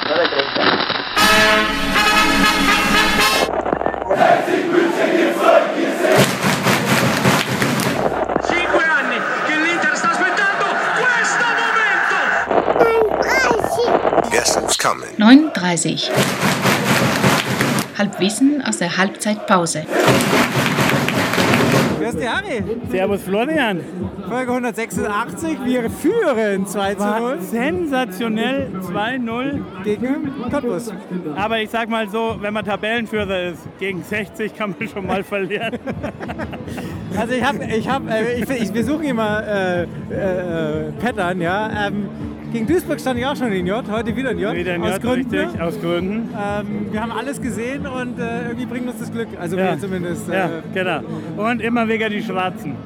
Guess who's coming? 9:30. Halbwissen aus der Halbzeitpause. Wer ist der Harry? Servus Florian. Folge 186, wir führen 2:0. Sensationell 2-0. Gegen Cottbus. Aber ich sag mal so, wenn man Tabellenführer ist, gegen 60 kann man schon mal verlieren. Also wir suchen immer Pattern, ja. Gegen Duisburg stand ich auch schon in J, heute wieder in J. Wieder in aus J, Gründen. richtig, aus Gründen. Wir haben alles gesehen und irgendwie bringt uns das Glück. Also wir zumindest. Ja, genau. Und immer wegen die Schwarzen.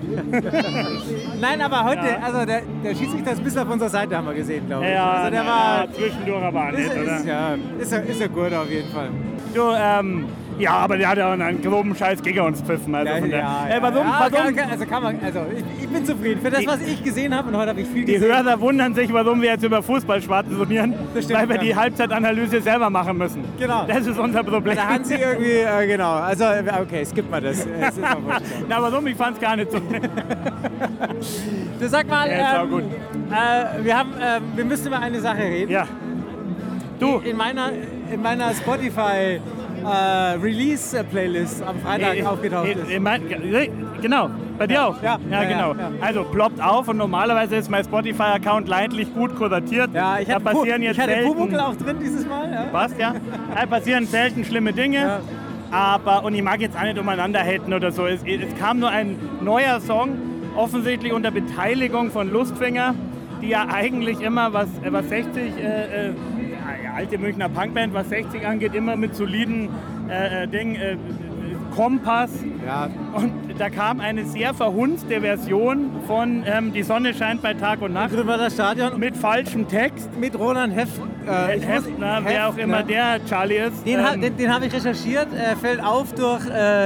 Nein, aber heute, also der Schiedsrichter ist ein bisschen auf unserer Seite, haben wir gesehen, glaube ich. Ja, also der war zwischendurch aber nicht, oder? Ist ja gut auf jeden Fall. Du, ja, aber der hat ja einen groben Scheiß gegen uns pfiffen. Also warum? Ich bin zufrieden. Für das, was ich gesehen habe, und heute habe ich viel Die gesehen. Hörer wundern sich, warum wir jetzt über Fußball schwadronieren, stimmt, weil wir ja. die Halbzeitanalyse selber machen müssen. Genau. Das ist unser Problem. Da haben sie irgendwie, genau. Also, okay, skip mal das. Es ist auch wurscht. Na, warum? Ich fand es gar nicht so. Du sag mal, Ja, ist auch gut. wir müssen über eine Sache reden. Ja. Du. In meiner Spotify Release-Playlist am Freitag aufgetaucht ist. Genau, bei dir auch? Ja, genau. ja. Also ploppt auf und normalerweise ist mein Spotify-Account leidlich gut kuratiert. Ja, ich hatte Pumuckl auch drin dieses Mal. Ja. Passt, ja. Da passieren selten schlimme Dinge. Ja. Aber, und ich mag jetzt auch nicht umeinander haten oder so. Es kam nur ein neuer Song, offensichtlich unter Beteiligung von Lustfinger, die ja eigentlich immer, was 60, alte Münchner Punkband, was 60 angeht, immer mit soliden Kompass. Ja. Und da kam eine sehr verhunzte Version von Die Sonne scheint bei Tag und Nacht. Grünwalder Stadion. Mit falschem Text. Mit Roland Hefner, wer auch immer der Charlie ist. Den habe ich recherchiert. Fällt auf durch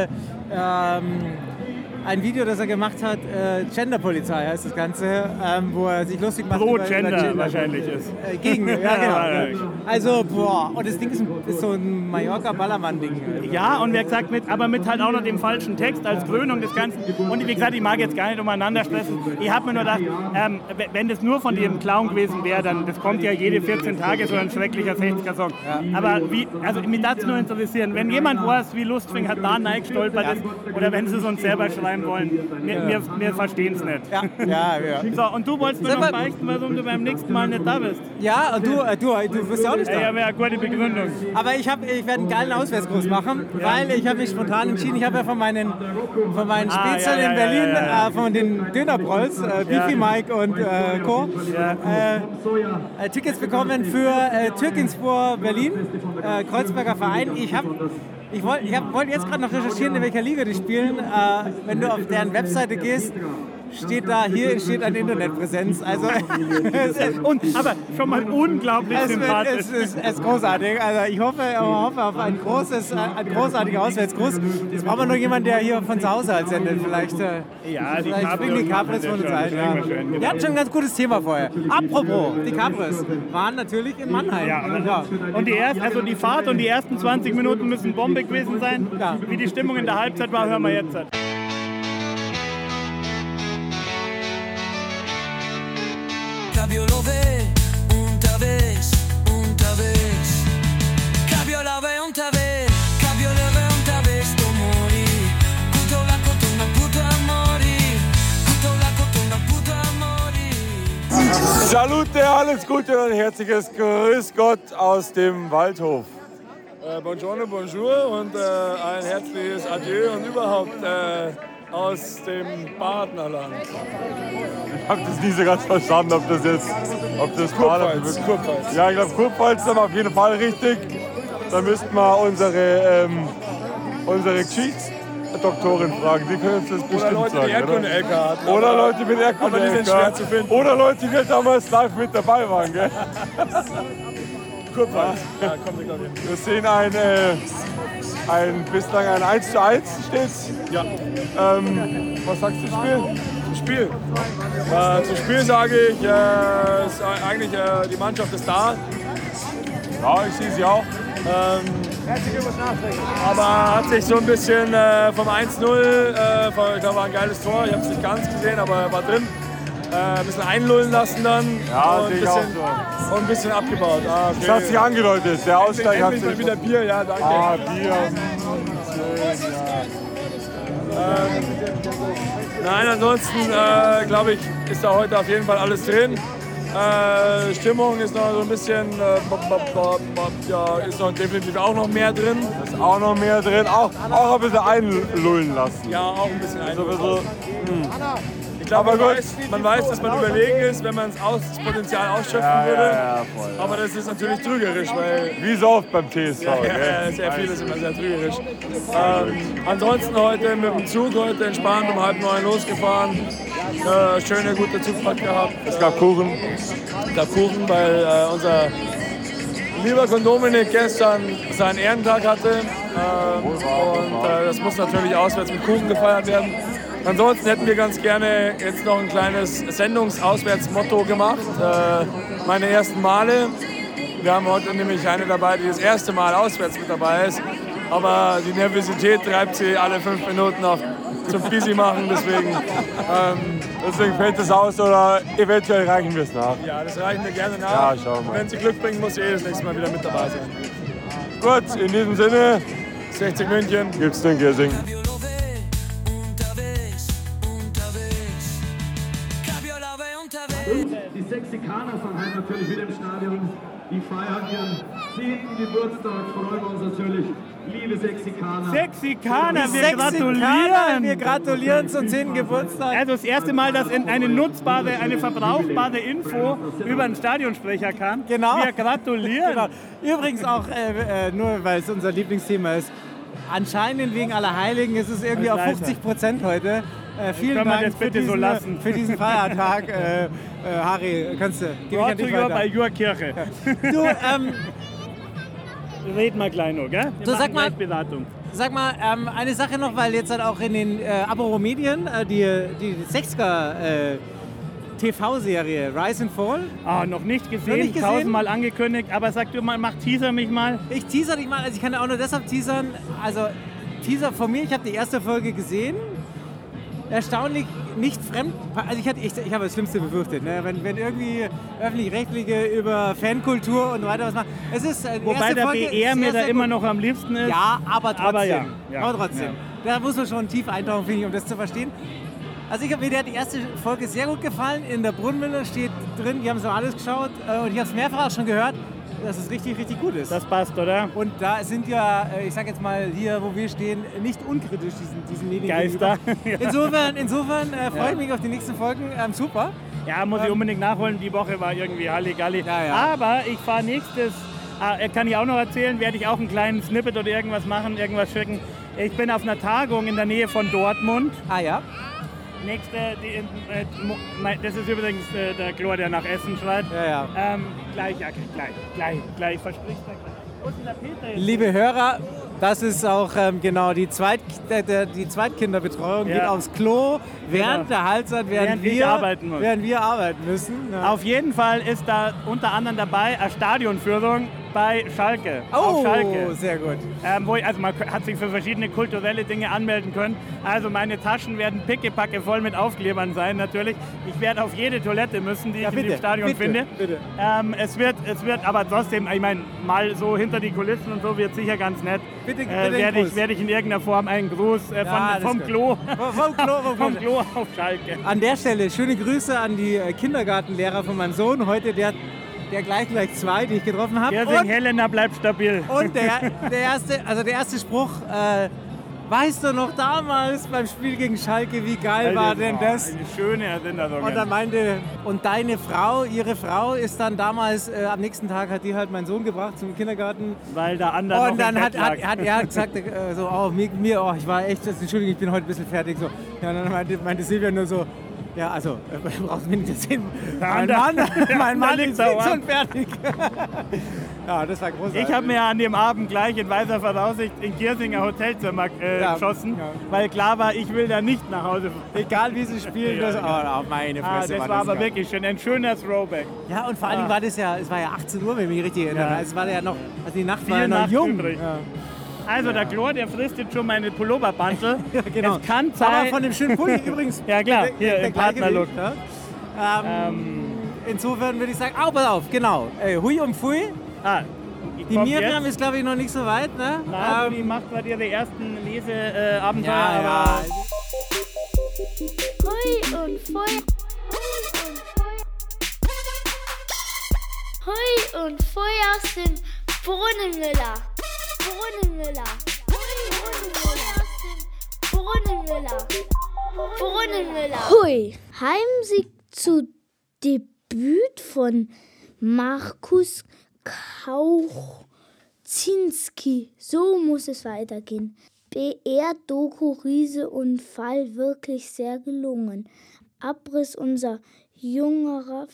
ein Video, das er gemacht hat. Genderpolizei heißt das Ganze, wo er sich lustig macht. Pro über Gender wahrscheinlich ist. Gegen, ja genau. Also, und das Ding ist so ein Mallorca-Ballermann-Ding. Ja, und wie gesagt, mit halt auch noch dem falschen Text als Krönung des Ganzen. Und wie gesagt, ich mag jetzt gar nicht umeinander stressen. Ich habe mir nur gedacht, wenn das nur von dem Clown gewesen wäre, dann, das kommt ja jede 14 Tage so ein schrecklicher 60er-Song. Ja. Aber mich darf es nur interessieren, wenn jemand weiß, wie Lustfinger da reingestolpert ist, oder wenn sie es uns selber schreiben wollen, wir verstehen es nicht. Ja. So, und du wolltest mir noch beichten, warum du beim nächsten Mal nicht da bist. Ja, und du bist ja auch nicht da. Ja, wäre eine gute Begründung. Aber ich werde einen geilen Auswärtsgruß machen, weil ich habe mich spontan entschieden, ich habe ja von meinen Spätzle in Berlin, von den Dönerbrolls, Beefy Mike und Co. Tickets bekommen für Türkinspor Berlin, Kreuzberger Verein. Ich wollte jetzt gerade noch recherchieren, in welcher Liga die spielen. Wenn du auf deren Webseite gehst, hier entsteht eine Internetpräsenz. Also, aber schon mal unglaublich sympathisch. Es ist großartig. Also ich hoffe auf ein großartiger Auswärtsgruß. Jetzt brauchen wir nur jemanden, der hier von zu Hause halt sendet. Vielleicht bringen die Capris von uns ein. Ja. Wir hatten schon ein ganz gutes Thema vorher. Apropos, die Capris waren natürlich in Mannheim. Ja. Und die Fahrt und die ersten 20 Minuten müssen Bombe gewesen sein. Ja. Wie die Stimmung in der Halbzeit war, hören wir jetzt. Cabiolove unterwegs. Cabiolove unterwegs, tu mori. Puto la cotona, puto amori. Salute, alles Gute und ein herzliches Grüß Gott aus dem Waldhof. Buongiorno, bonjour und ein herzliches Adieu und überhaupt aus dem Partnerland. Ich habe das nie so ganz verstanden, ob das Partnerland ist. Kurpfalz. Ja, ich glaube, Kurpfalz ist dann auf jeden Fall richtig. Da müssten wir unsere Geschichtsdoktorin fragen. Die können uns das bestimmt Oder Leute, sagen. die Erdkunde-LK hatten. Oder Leute mit Erdkunde-LK. Aber die sind schwer zu finden. Oder Leute, die damals live mit dabei waren. Gell? Kurpfalz. Ja, kommt nicht, glaube ich. Wir sehen bislang ein 1:1 steht's. Ja. Was sagst du zum Spiel? Zum Spiel? Zum Spiel sage ich, ist eigentlich die Mannschaft ist da. Ja, ich sehe sie auch. Aber hat sich so ein bisschen vom 1-0, ich glaube, war ein geiles Tor, ich habe es nicht ganz gesehen, aber war drin. Ein bisschen einlullen lassen dann Ja, und, sehe ich auch so. und ein bisschen abgebaut. Ah, okay. Das hat sich angedeutet. Der Ausgleich hat Endlich sich... mal wieder Bier, ja, danke. Ah, Bier. Nein, ansonsten glaube ich, ist da heute auf jeden Fall alles drin. Stimmung ist noch so ein bisschen, ja, ist noch definitiv auch noch mehr drin. Ist auch noch mehr drin. Auch ein bisschen einlullen lassen. Ja, auch ein bisschen So ein bisschen, Ich glaube, Aber gut. man weiß, dass man überlegen ist, wenn man das Potenzial ausschöpfen würde. ja, voll. Aber das ist natürlich trügerisch, weil Wie so oft beim TSV. gell? sehr viel ist immer sehr trügerisch. Ansonsten heute mit dem Zug, heute entspannt um 8:30 losgefahren. Schöne, gute Zugfahrt gehabt. Es gab Kuchen. Es gab Kuchen, weil unser lieber Dominik gestern seinen Ehrentag hatte. Das muss natürlich auswärts mit Kuchen gefeiert werden. Ansonsten hätten wir ganz gerne jetzt noch ein kleines Sendungsauswärtsmotto gemacht. Meine ersten Male. Wir haben heute nämlich eine dabei, die das erste Mal auswärts mit dabei ist. Aber die Nervosität treibt sie alle 5 Minuten auf zum Busy machen. Deswegen fällt es aus oder eventuell reichen wir es nach. Ja, das reichen wir gerne nach. Ja, schauen wir mal. Wenn sie Glück bringen, muss sie das nächste Mal wieder mit dabei sein. Gut, in diesem Sinne 60 München. gibt's den Giersing. Cambio lo ve, unterwegs, Cambio la ve unterwegs. Die Sexikaner sind heute natürlich wieder im Stadion. Die feiern ihren 10. Geburtstag. Freuen wir uns natürlich. Liebe Sexikaner. Sexikaner, wir Wir gratulieren! gratulieren zum 10. Geburtstag. Also das erste Mal, dass eine nutzbare, eine verbrauchbare Info über einen Stadionsprecher kam. Genau. Wir gratulieren! Genau. Übrigens auch, nur weil es unser Lieblingsthema ist, anscheinend wegen Allerheiligen ist es irgendwie auf Alles 50% heute. Vielen Können wir Dank das bitte für diesen, so lassen? für diesen Feiertag. Harry, kannst du, gebe ich an Gott dich bei weiter. Jurkirche. Du, Red mal gleich noch, gell? Wir So, sag machen mal- gleich Beratung. sag mal, eine Sache noch, weil jetzt halt auch in den Apero-Medien die 60er TV-Serie Rise and Fall. Ah, noch nicht gesehen, Noch nicht gesehen? 1000-mal angekündigt, aber sag du mal, mach Teaser mich mal. Ich teaser dich mal, also ich kann ja auch nur deshalb teasern, also Teaser von mir, ich habe die erste Folge gesehen. Erstaunlich nicht fremd, also ich habe das Schlimmste befürchtet, ne? wenn irgendwie Öffentlich-Rechtliche über Fankultur und so weiter was machen. Es ist die Wobei erste der Folge BR mir sehr, da sehr immer gut. noch am liebsten ist. Ja, aber trotzdem. Aber ja, ja, aber trotzdem. Da muss man schon tief eintauchen, finde ich, um das zu verstehen. Also mir hat die erste Folge sehr gut gefallen. In der Brunnenmüller steht drin, die haben so alles geschaut und ich habe es mehrfach auch schon gehört, dass es richtig, richtig gut ist. Das passt, oder? Und da sind ja, ich sag jetzt mal hier, wo wir stehen, nicht unkritisch diesen Medien Geister. gegenüber. Insofern freue ich mich auf die nächsten Folgen. Super. Ja, muss ich unbedingt nachholen. Die Woche war irgendwie Halligalli. Ja, ja. Aber ich fahre nächstes, kann ich auch noch erzählen, werde ich auch einen kleinen Snippet oder irgendwas machen, irgendwas schicken. Ich bin auf einer Tagung in der Nähe von Dortmund. Ah ja. Nächste, das ist übrigens der Chlor, der nach Essen schreit. Ja, ja. Gleich, verspricht er gleich. Wo ist denn der Peter jetzt? Liebe Hörer, das ist auch genau die Zweitkinderbetreuung. Ja. Geht aufs Klo während der Halbzeit, während ich wir arbeiten muss. müssen. Ja. Auf jeden Fall ist da unter anderem dabei eine Stadionführung bei Schalke. Auf Oh, Schalke. sehr gut. Man hat sich für verschiedene kulturelle Dinge anmelden können. Also meine Taschen werden pickepacke voll mit Aufklebern sein natürlich. Ich werde auf jede Toilette müssen, die ich in dem Stadion finde. Bitte. Es wird aber trotzdem, ich meine, mal so hinter die Kulissen und so wird sicher ganz nett. Bitte Werde ich in irgendeiner Form einen Gruß das vom ist Klo. Vom Klo. Vom Klo auf Schalke. An der Stelle schöne Grüße an die Kindergartenlehrer von meinem Sohn heute, der gleich 2, die ich getroffen habe. Helena bleibt stabil. Und der erste Spruch, weißt du noch damals beim Spiel gegen Schalke, wie geil war denn das? Eine schöne Erinnerung. Und er meinte, und ihre Frau ist dann damals, am nächsten Tag hat die halt meinen Sohn gebracht zum Kindergarten. Weil der andere Und dann hat er gesagt, ich war echt, Entschuldigung, ich bin heute ein bisschen fertig. So. Ja, und dann meinte Silvia nur so, Ja, also, brauchst du mir nicht erzählen. Mein Da Mann liegt's ist auch schon fertig. Ja, das war großartig. Ich habe mir an dem Abend gleich in weiser Voraussicht in Giersinger Hotelzimmer geschossen, weil klar war, ich will da nicht nach Hause. Egal wie sie spielen, das, oh, meine Fresse. Das war aber wirklich schön, ein schöner Throwback. Ja, und vor allem war das ja, es war ja 18 Uhr, wenn ich mich richtig erinnere. Ja. Also es war ja noch, also die Nacht Viel war ja noch Nacht jung. übrig. Ja. Also der Chlor, der frisst jetzt schon meine Pulloverbandel. Ja, genau. Es kann sein... Aber von dem schönen Pulli übrigens. Ja klar, hier der im Partnerlook. Ja. Insofern würde ich sagen, pass auf, genau. Hui und Pfui. Die Miriam ist, glaube ich, noch nicht so weit, ne? Nein, die macht gerade ihre ersten Leseabenteuer, ja. Hui und Pfui. Hui und Pfui aus dem Brunnenmüller. Brunnenmüller. Hui. Heimsieg zu Debüt von Markus Kauczynski. So muss es weitergehen. BR-Doku Riese und Fall wirklich sehr gelungen. Abriss unserer jüngerer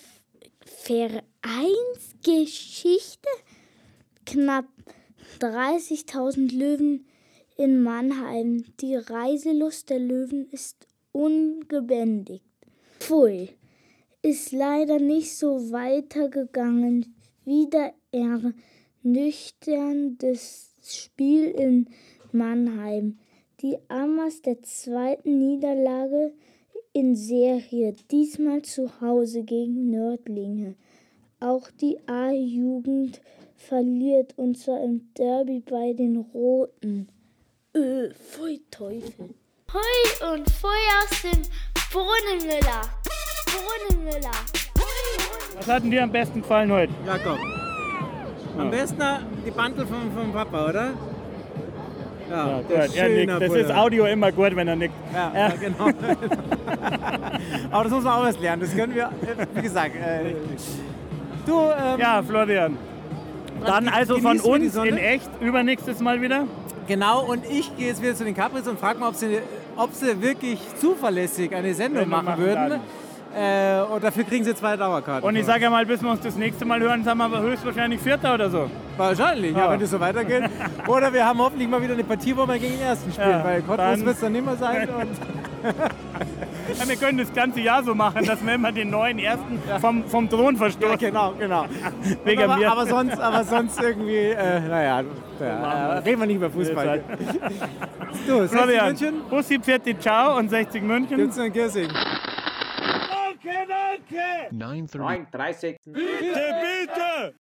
Vereinsgeschichte. Knapp 30.000 Löwen in Mannheim. Die Reiselust der Löwen ist ungebändigt. Pfui. Ist leider nicht so weitergegangen. Wieder ernüchterndes Spiel in Mannheim. Die Amas der zweiten Niederlage in Serie, diesmal zu Hause gegen Nördlinge. Auch die A-Jugend verliert, und zwar im Derby bei den Roten. Pfui Teufel. Hui und Pfui aus dem Brunnenmüller. Was hat denn dir am besten gefallen heute? Jakob. Am besten die Bandel vom Papa, oder? Ja, gut. Er nickt. Das ist Audio immer gut, wenn er nickt. Ja, genau. Aber das muss man auch erst lernen. Das können wir, wie gesagt. Ja, Florian. Dann also von uns in echt übernächstes Mal wieder. Genau, und ich gehe jetzt wieder zu den Capris und frage mal, ob sie wirklich zuverlässig eine Sendung machen würden. Und dafür kriegen sie 2 Dauerkarten. Und ich sage ja mal, bis wir uns das nächste Mal hören, sind wir aber höchstwahrscheinlich Vierter oder so. Wahrscheinlich, ja, wenn das so weitergeht. Oder wir haben hoffentlich mal wieder eine Partie, wo wir gegen den Ersten spielen, weil Cottbus wird es dann nicht mehr sein. Und ja, wir können das ganze Jahr so machen, dass wir immer den neuen Ersten vom Thron verstoßen. Ja, genau. Wegen mir. Aber sonst irgendwie, reden wir nicht über Fußball. Du, 60 München? Bussi, Pfirti, Ciao und 60 München. Gibt's noch in Giersing? Danke! 9:30. Bitte!